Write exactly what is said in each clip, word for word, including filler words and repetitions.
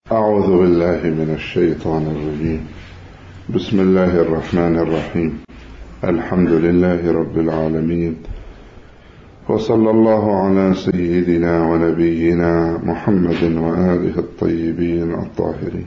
أعوذ بالله من الشيطان الرجيم. بسم الله الرحمن الرحيم. الحمد لله رب العالمين، وصلى الله على سيدنا ونبينا محمد وآله الطيبين الطاهرين.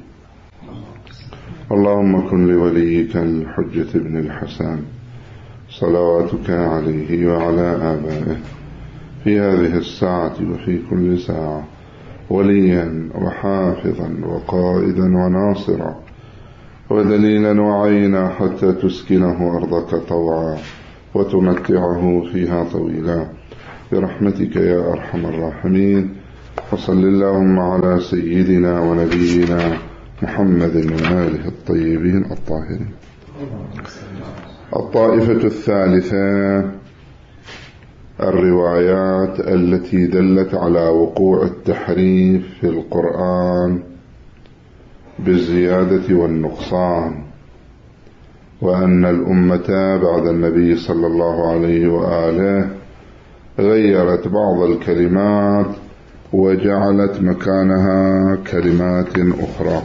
اللهم كن لوليك الحجة بن الحسن صلواتك عليه وعلى آبائه في هذه الساعة وفي كل ساعة وليا وحافظا وقائدا وناصرا ودليلا وعينا حتى تسكنه أرضك طوعا وتمتعه فيها طويلا برحمتك يا أرحم الراحمين. وصل اللهم على سيدنا ونبينا محمد وآله الطيبين الطاهرين. الطائفة الثالثة: الروايات التي دلت على وقوع التحريف في القرآن بالزيادة والنقصان، وأن الأمة بعد النبي صلى الله عليه وآله غيرت بعض الكلمات وجعلت مكانها كلمات أخرى.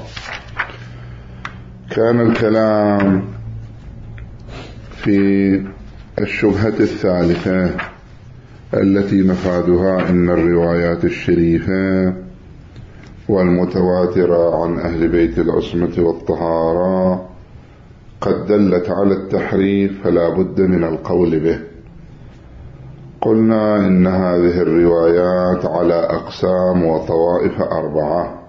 كان الكلام في الشبهة الثالثة التي مفادها إن الروايات الشريفة والمتواترة عن أهل بيت العصمة والطهارة قد دلت على التحريف فلا بد من القول به. قلنا إن هذه الروايات على أقسام وطوائف أربعة.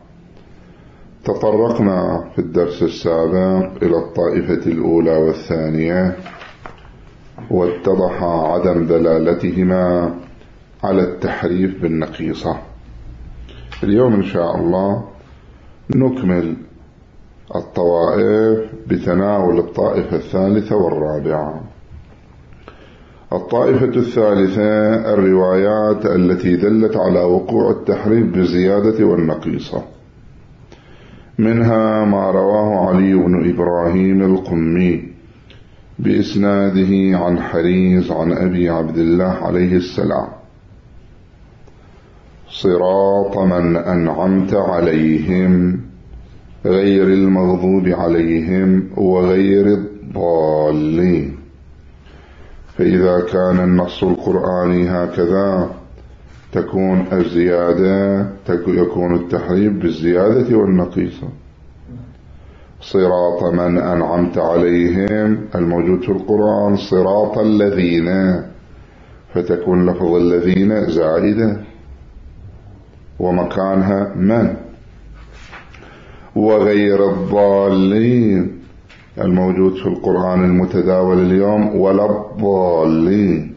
تطرقنا في الدرس السابق إلى الطائفة الأولى والثانية، واتضح عدم دلالتهما على التحريف بالنقيصة. اليوم إن شاء الله نكمل الطوائف بتناول الطائفة الثالثة والرابعة. الطائفة الثالثة: الروايات التي دلت على وقوع التحريف بالزيادة والنقيصة. منها ما رواه علي بن إبراهيم القمي بإسناده عن حريز عن أبي عبد الله عليه السلام: صراط من أنعمت عليهم غير المغضوب عليهم وغير الضالين. فإذا كان النص القرآني هكذا تكون الزيادة يكون التحريف بالزيادة والنقيصة. صراط من أنعمت عليهم الموجود في القرآن صراط الذين، فتكون لفظ الذين زائدة ومكانها من. وغير الضالين الموجود في القرآن المتداول اليوم ولا الضالين،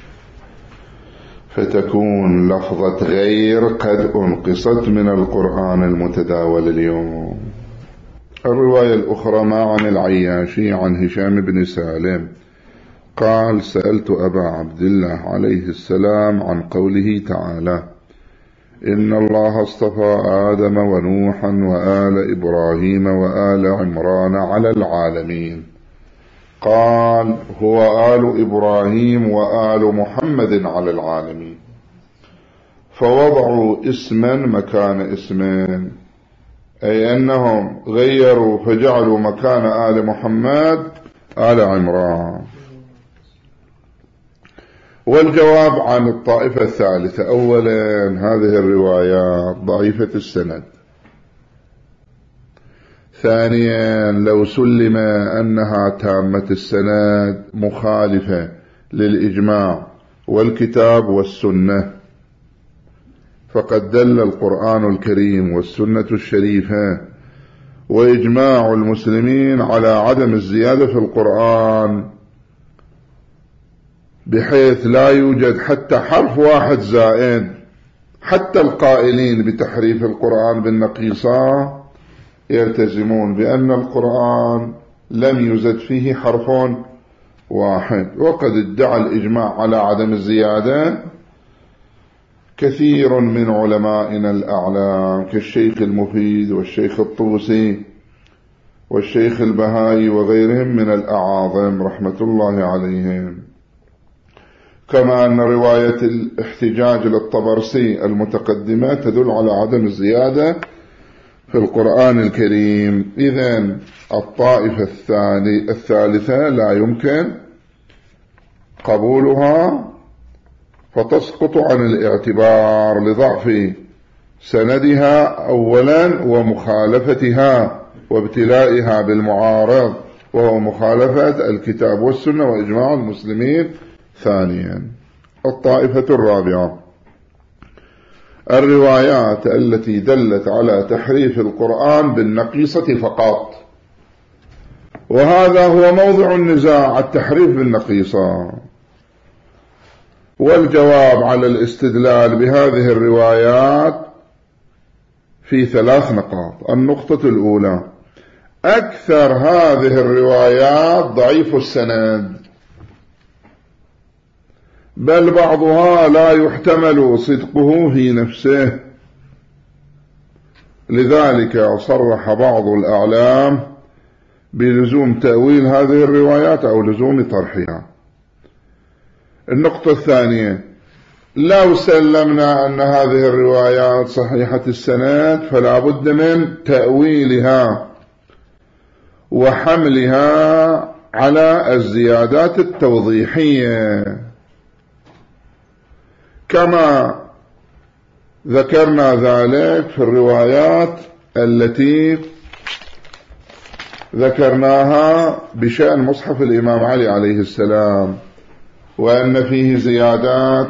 فتكون لفظة غير قد أنقصت من القرآن المتداول اليوم. الرواية الأخرى ما عن العياشي عن هشام بن سالم قال: سألت أبا عبد الله عليه السلام عن قوله تعالى: إن الله اصطفى آدم ونوحا وآل إبراهيم وآل عمران على العالمين. قال: هو آل إبراهيم وآل محمد على العالمين. فوضعوا اسما مكان اسمين، أي أنهم غيروا فجعلوا مكان آل محمد آل عمران. والجواب عن الطائفة الثالثة: أولا هذه الروايات ضعيفة السند. ثانيا لو سلم أنها تامة السند مخالفة للإجماع والكتاب والسنة، فقد دل القرآن الكريم والسنة الشريفة وإجماع المسلمين على عدم الزيادة في القرآن، بحيث لا يوجد حتى حرف واحد زائد. حتى القائلين بتحريف القرآن بالنقيصة يلتزمون بأن القرآن لم يزد فيه حرف واحد. وقد ادعى الإجماع على عدم الزيادة كثير من علمائنا الأعلام كالشيخ المفيد والشيخ الطوسي والشيخ البهائي وغيرهم من الأعاظم رحمة الله عليهم. كما أن رواية الاحتجاج للطبرسي المتقدمة تدل على عدم الزيادة في القرآن الكريم. إذن الطائفة الثالثة لا يمكن قبولها، فتسقط عن الاعتبار لضعف سندها أولا ومخالفتها وابتلائها بالمعارض، وهو مخالفة الكتاب والسنة وإجماع المسلمين ثانيا. الطائفة الرابعة الروايات التي دلت على تحريف القرآن بالنقيصة فقط، وهذا هو موضع النزاع، التحريف بالنقيصة. والجواب على الاستدلال بهذه الروايات في ثلاث نقاط. النقطة الأولى: أكثر هذه الروايات ضعيف السند، بل بعضها لا يحتمل صدقه في نفسه، لذلك صرح بعض الأعلام بلزوم تأويل هذه الروايات أو لزوم طرحها. النقطة الثانية: لو سلمنا أن هذه الروايات صحيحة السند فلا بد من تأويلها وحملها على الزيادات التوضيحية، كما ذكرنا ذلك في الروايات التي ذكرناها بشأن مصحف الإمام علي عليه السلام، وأن فيه زيادات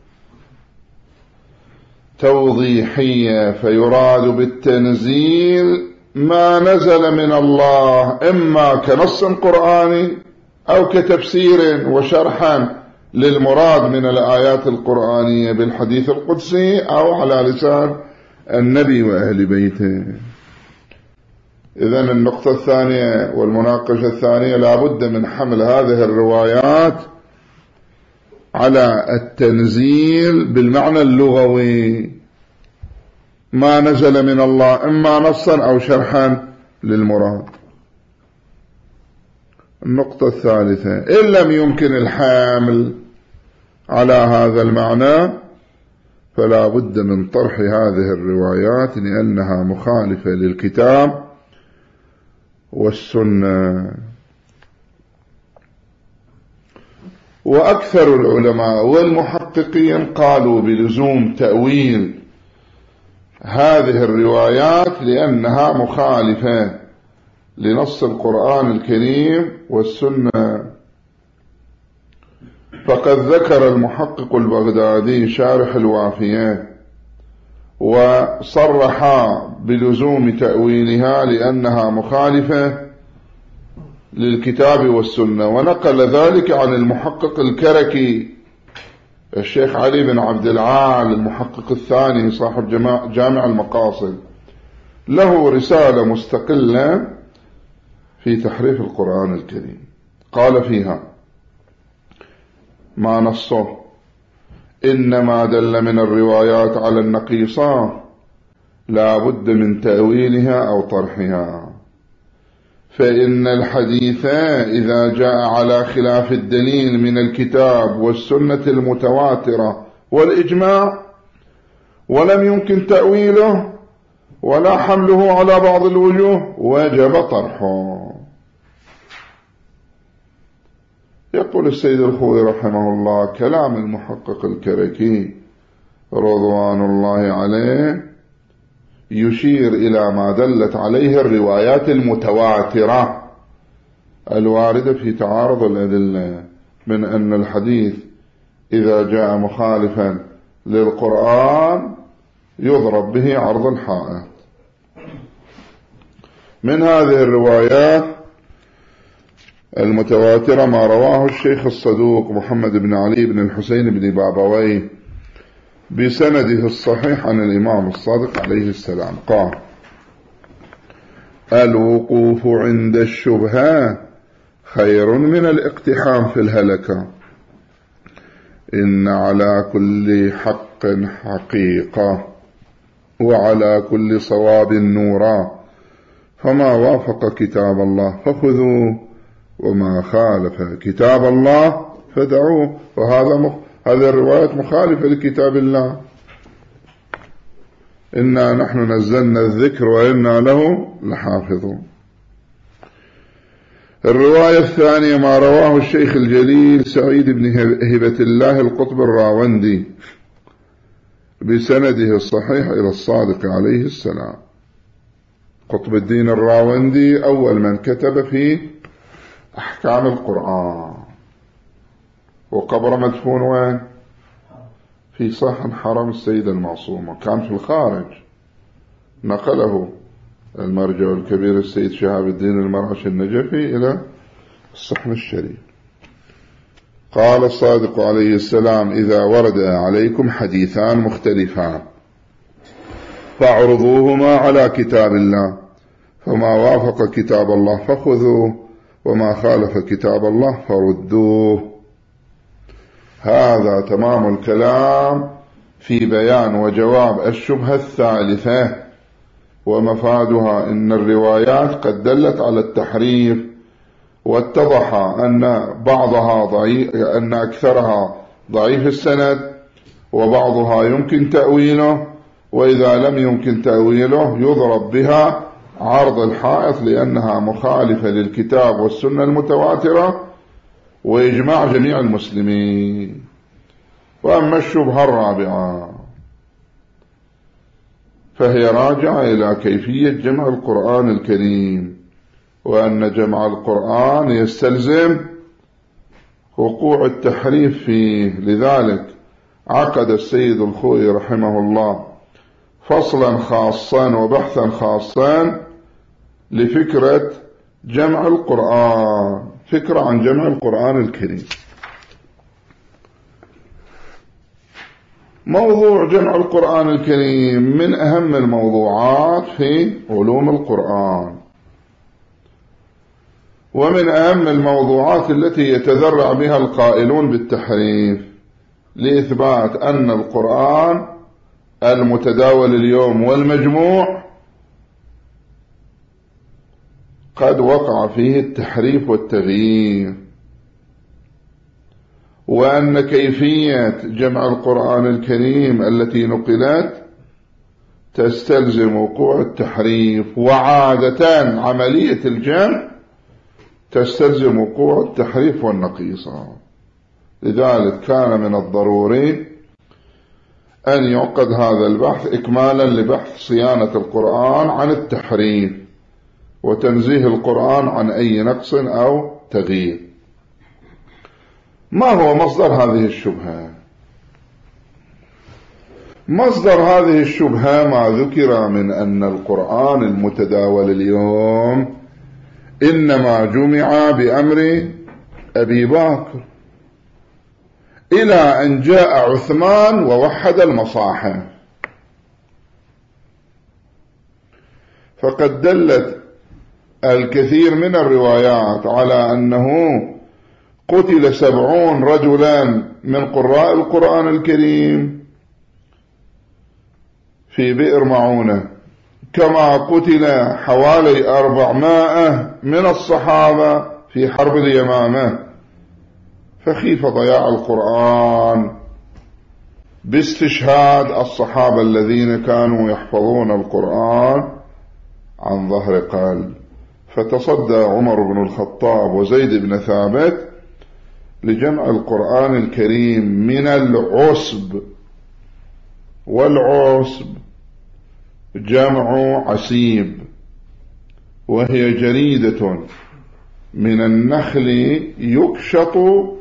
توضيحية، فيراد بالتنزيل ما نزل من الله إما كنص قرآني أو كتفسير وشرحا للمراد من الآيات القرآنية بالحديث القدسي أو على لسان النبي وأهل بيته. إذن النقطة الثانية والمناقشة الثانية: لا بد من حمل هذه الروايات على التنزيل بالمعنى اللغوي، ما نزل من الله إما نصا أو شرحا للمراد. النقطة الثالثة: إن لم يمكن الحامل على هذا المعنى فلا بد من طرح هذه الروايات لأنها مخالفة للكتاب والسنة. وأكثر العلماء والمحققين قالوا بلزوم تأويل هذه الروايات لأنها مخالفة لنص القرآن الكريم والسنة. فقد ذكر المحقق البغدادي شارح الوافية وصرح بلزوم تأويلها لأنها مخالفة للكتاب والسنة، ونقل ذلك عن المحقق الكركي الشيخ علي بن عبد العال المحقق الثاني صاحب جامع المقاصد، له رسالة مستقلة في تحريف القرآن الكريم، قال فيها ما نصه: إنما دل من الروايات على النقيصة لا بد من تأويلها أو طرحها، فإن الحديث إذا جاء على خلاف الدليل من الكتاب والسنة المتواترة والإجماع ولم يمكن تأويله ولا حمله على بعض الوجوه وجب طرحه. يقول السيد الخوئي رحمه الله: كلام المحقق الكركي رضوان الله عليه يشير إلى ما دلت عليه الروايات المتواترة الواردة في تعارض الأدلة، من أن الحديث إذا جاء مخالفا للقرآن يضرب به عرض الحائط. من هذه الروايات المتواترة ما رواه الشيخ الصدوق محمد بن علي بن الحسين بن بابويه بسنده الصحيح عن الإمام الصادق عليه السلام قال: الوقوف عند الشبهة خير من الاقتحام في الهلكة، إن على كل حق حقيقة وعلى كل صواب نورا، فما وافق كتاب الله فخذوه وما خالف كتاب الله فدعوه. وهذا مخ... هذه الروايات مخالفة لكتاب الله. إنا نحن نزلنا الذكر وإنا له لحافظون. الرواية الثانية ما رواه الشيخ الجليل سعيد بن هبة الله القطب الراوندي بسنده الصحيح إلى الصادق عليه السلام. قطب الدين الراوندي أول من كتب في أحكام القرآن، وقبر مدفون وين؟ في صحن حرم السيدة المعصومة، كان في الخارج، نقله المرجع الكبير السيد شهاب الدين المرعش النجفي إلى الصحن الشريف. قال الصادق عليه السلام: إذا ورد عليكم حديثان مختلفان فاعرضوهما على كتاب الله، فما وافق كتاب الله فخذوه، وما خالف كتاب الله فردوه. هذا تمام الكلام في بيان وجواب الشبهة الثالثة، ومفادها إن الروايات قد دلت على التحريف، واتضح أن بعضها ضعيف، أن أكثرها ضعيف السند، وبعضها يمكن تأويله، وإذا لم يمكن تأويله يضرب بها عرض الحائط لأنها مخالفة للكتاب والسنة المتواترة وإجماع جميع المسلمين. وأما الشبهة الرابعة فهي راجعة إلى كيفية جمع القرآن الكريم، وأن جمع القرآن يستلزم وقوع التحريف فيه. لذلك عقد السيد الخوئي رحمه الله فصلا خاصا وبحثا خاصا لفكرة جمع القرآن، فكرة عن جمع القرآن الكريم. موضوع جمع القرآن الكريم من أهم الموضوعات في علوم القرآن، ومن أهم الموضوعات التي يتذرع بها القائلون بالتحريف لإثبات أن القرآن المتداول اليوم والمجموع قد وقع فيه التحريف والتغيير، وأن كيفية جمع القرآن الكريم التي نقلت تستلزم وقوع التحريف، وعادة عملية الجمع تستلزم وقوع التحريف والنقيصة. لذلك كان من الضروري أن يعقد هذا البحث إكمالا لبحث صيانة القرآن عن التحريف وتنزيه القرآن عن أي نقص أو تغيير. ما هو مصدر هذه الشبهة؟ مصدر هذه الشبهة ما ذكر من أن القرآن المتداول اليوم إنما جمع بأمر أبي بكر، إلى أن جاء عثمان ووحد المصاحف. فقد دلت الكثير من الروايات على أنه قتل سبعون رجلا من قراء القرآن الكريم في بئر معونة، كما قتل حوالي أربعمائة من الصحابة في حرب اليمامة. فخيف ضياع القرآن باستشهاد الصحابة الذين كانوا يحفظون القرآن عن ظهر قلب. فتصدى عمر بن الخطاب وزيد بن ثابت لجمع القرآن الكريم من العصب، والعصب جمع عسيب، وهي جريدة من النخل يكشط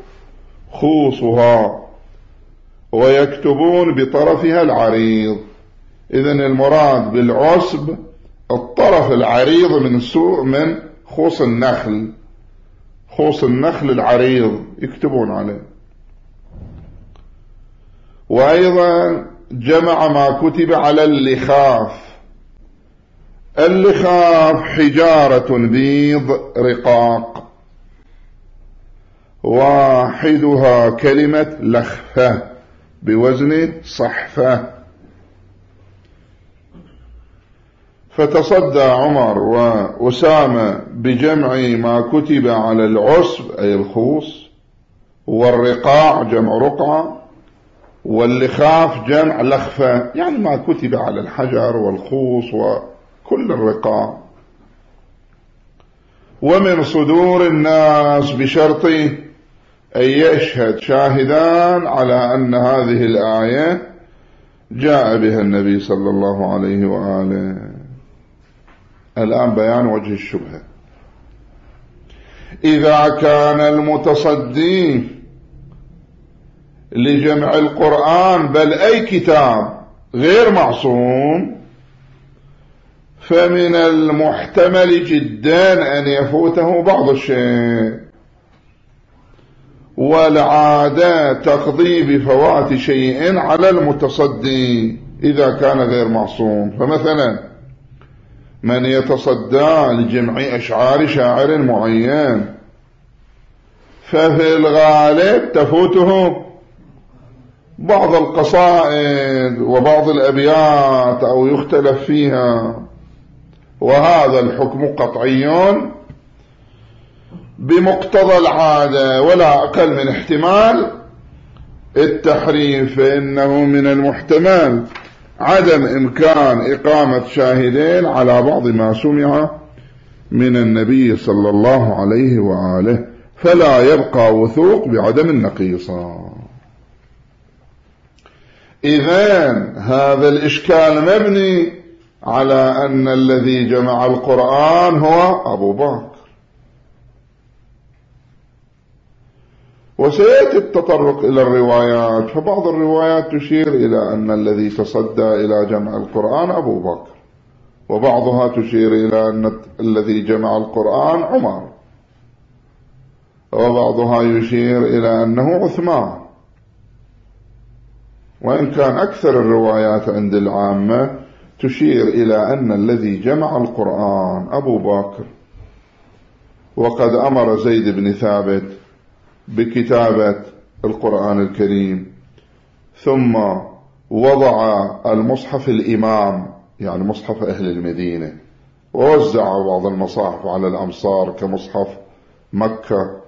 خوصها ويكتبون بطرفها العريض. إذن المراد بالعصب الطرف العريض من سوء من خوص النخل، خوص النخل العريض يكتبون عليه. وأيضا جمع ما كتب على اللخاف. اللخاف حجارة بيض رقاق، واحدها كلمة لخفة بوزن صحفة. فتصدى عمر وأسامة بجمع ما كتب على العصب أي الخوص، والرقاع جمع رقعة، واللخاف جمع لخفة، يعني ما كتب على الحجر والخوص وكل الرقاع. ومن صدور الناس بشرط أن يشهد شاهدان على أن هذه الآية جاء بها النبي صلى الله عليه وآله. الآن بيان وجه الشبهة. إذا كان المتصدي لجمع القرآن بل أي كتاب غير معصوم، فمن المحتمل جدا أن يفوته بعض الشيء، والعادة تقضي بفوات شيء على المتصدي إذا كان غير معصوم. فمثلا من يتصدى لجمع أشعار شاعر معين، ففي الغالب تفوته بعض القصائد وبعض الأبيات أو يختلف فيها، وهذا الحكم قطعي بمقتضى العادة ولا أقل من احتمال التحريف. فإنه من المحتمل عدم إمكان إقامة شاهدين على بعض ما سمع من النبي صلى الله عليه وآله، فلا يبقى وثوق بعدم النقيصة. إذن هذا الإشكال مبني على أن الذي جمع القرآن هو أبو بكر. وسيأتي التطرق إلى الروايات، فبعض الروايات تشير إلى أن الذي تصدى إلى جمع القرآن أبو بكر، وبعضها تشير إلى أن الذي جمع القرآن عمر، وبعضها يشير إلى أنه عثمان. وإن كان أكثر الروايات عند العامة تشير إلى أن الذي جمع القرآن أبو بكر، وقد أمر زيد بن ثابت بكتابة القرآن الكريم، ثم وضع المصحف الإمام يعني مصحف أهل المدينة، ووزع بعض المصاحف على الأمصار كمصحف مكة.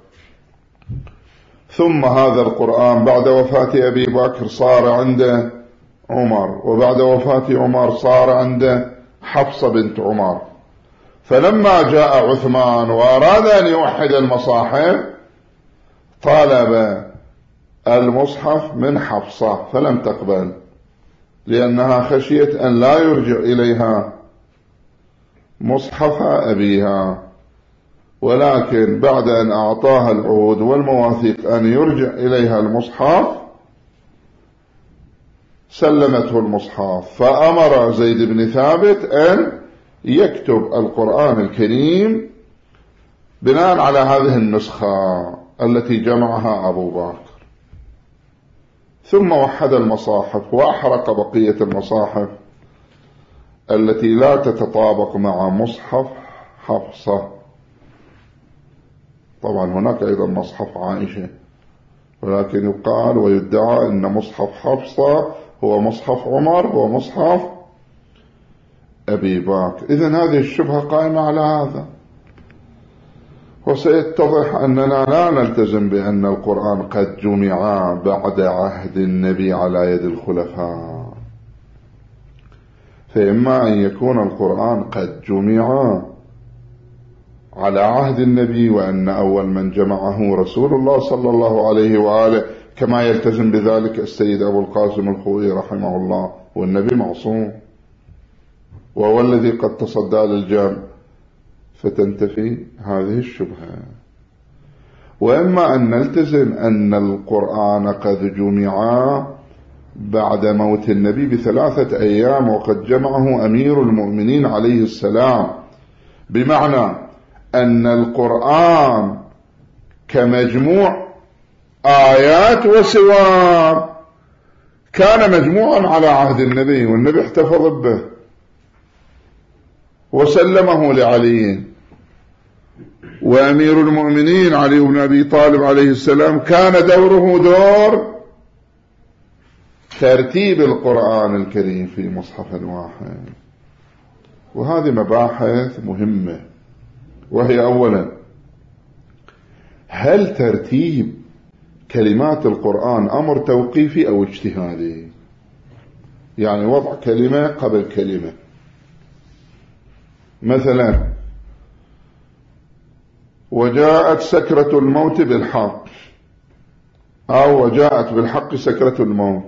ثم هذا القرآن بعد وفاة أبي بكر صار عند عمر، وبعد وفاة عمر صار عند حفصة بنت عمر. فلما جاء عثمان وأراد أن يوحد المصاحف طالب المصحف من حفصة فلم تقبل، لأنها خشيت أن لا يرجع إليها مصحف أبيها، ولكن بعد أن أعطاها العهود والمواثيق أن يرجع إليها المصحف سلمته المصحف. فأمر زيد بن ثابت أن يكتب القرآن الكريم بناء على هذه النسخة التي جمعها أبو بكر، ثم وحد المصاحف وأحرق بقية المصاحف التي لا تتطابق مع مصحف حفصة. طبعا هناك أيضا مصحف عائشة، ولكن يقال ويدعى أن مصحف حفصة هو مصحف عمر هو مصحف أبي بكر. إذن هذه الشبهة قائمة على هذا. وسيتضح أننا لا نلتزم بأن القرآن قد جمع بعد عهد النبي على يد الخلفاء، فإما أن يكون القرآن قد جمع على عهد النبي وأن أول من جمعه رسول الله صلى الله عليه وآله، كما يلتزم بذلك السيد أبو القاسم الخوئي رحمه الله، والنبي معصوم وهو الذي قد تصدى للجمع، فتنتفي هذه الشبهة. وإما أن نلتزم أن القرآن قد جمع بعد موت النبي بثلاثة أيام وقد جمعه أمير المؤمنين عليه السلام، بمعنى أن القرآن كمجموع آيات وسوار كان مجموعا على عهد النبي، والنبي احتفظ به وسلمه لعلي، وأمير المؤمنين علي بن أبي طالب عليه السلام كان دوره دور ترتيب القرآن الكريم في مصحف واحد. وهذه مباحث مهمة، وهي أولا هل ترتيب كلمات القرآن أمر توقيفي أو اجتهادي، يعني وضع كلمة قبل كلمة. مثلا وجاءت سكرة الموت بالحق، أو وجاءت بالحق سكرة الموت.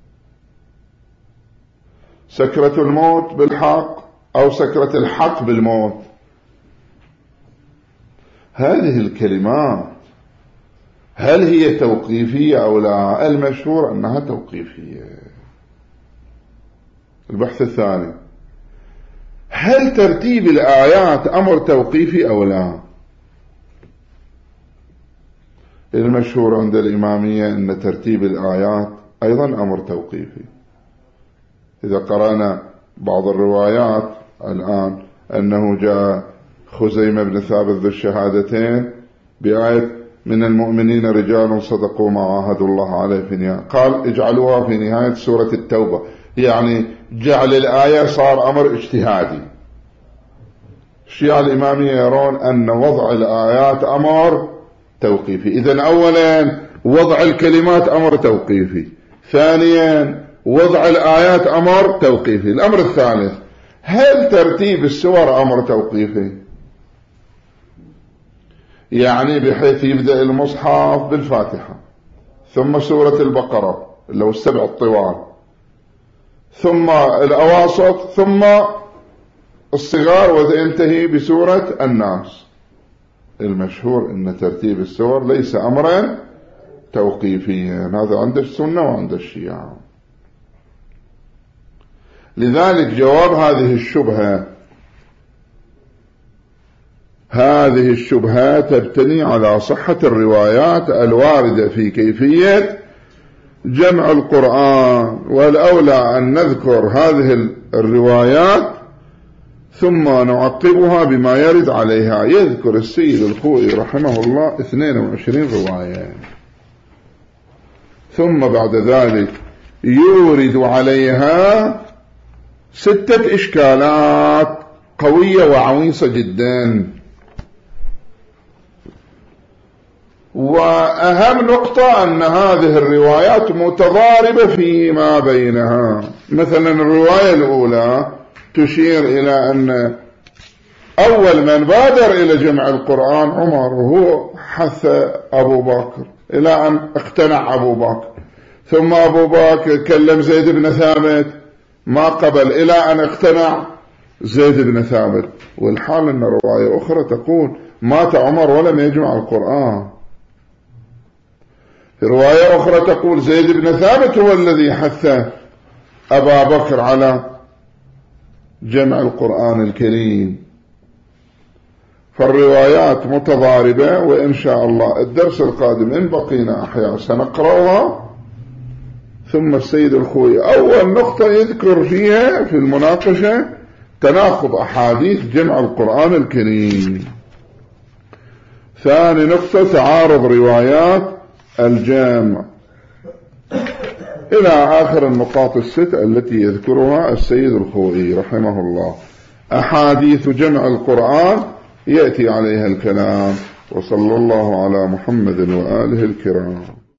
سكرة الموت بالحق أو سكرة الحق بالموت. هذه الكلمات هل هي توقيفية أو لا؟ المشهور أنها توقيفية. البحث الثاني، هل ترتيب الآيات أمر توقيفي أو لا؟ المشهور عند الإمامية أن ترتيب الآيات أيضا أمر توقيفي. إذا قرأنا بعض الروايات الآن أنه جاء خزيمة بن ثابت ذو الشهادتين بآية من المؤمنين رجال صدقوا ما عاهدوا الله عليه في نهاية، قال اجعلوها في نهاية سورة التوبة، يعني جعل الآية صار أمر اجتهادي. الشيعة الإمامية يرون أن وضع الآيات أمر توقيفي. إذن أولا وضع الكلمات أمر توقيفي، ثانيا وضع الآيات أمر توقيفي. الأمر الثالث، هل ترتيب السور أمر توقيفي؟ يعني بحيث يبدأ المصحف بالفاتحة، ثم سورة البقرة اللي هو السبع الطوال، ثم الأواسط، ثم الصغار، وينتهي بسورة الناس. المشهور أن ترتيب السور ليس أمرا توقيفيا، هذا عند السنة وعند الشيعة. لذلك جواب هذه الشبهة هذه الشبهة تبتني على صحة الروايات الواردة في كيفية جمع القرآن، والأولى أن نذكر هذه الروايات ثم نعقبها بما يرد عليها. يذكر السيد الخوئي رحمه الله اثنين وعشرين رواية، ثم بعد ذلك يورد عليها ستة إشكالات قوية وعويصة جدا. وأهم نقطة أن هذه الروايات متضاربة فيما بينها. مثلا الرواية الأولى تشير إلى أن أول من بادر إلى جمع القرآن عمر، وهو حث أبو بكر إلى أن اقتنع أبو بكر، ثم أبو بكر كلم زيد بن ثابت ما قبل إلى أن اقتنع زيد بن ثابت. والحال أن رواية أخرى تقول مات عمر ولم يجمع القرآن. في رواية أخرى تقول زيد بن ثابت هو الذي حث أبا بكر على جمع القرآن الكريم. فالروايات متضاربة، وإن شاء الله الدرس القادم إن بقينا أحياء سنقرأها. ثم السيد الخوئي أول نقطة يذكر فيها في المناقشة تناقض أحاديث جمع القرآن الكريم. ثاني نقطة تعارض روايات الجامع، إلى آخر النقاط الست التي يذكرها السيد الخوئي رحمه الله. أحاديث جمع القرآن يأتي عليها الكلام. وصلى الله على محمد وآله الكرام.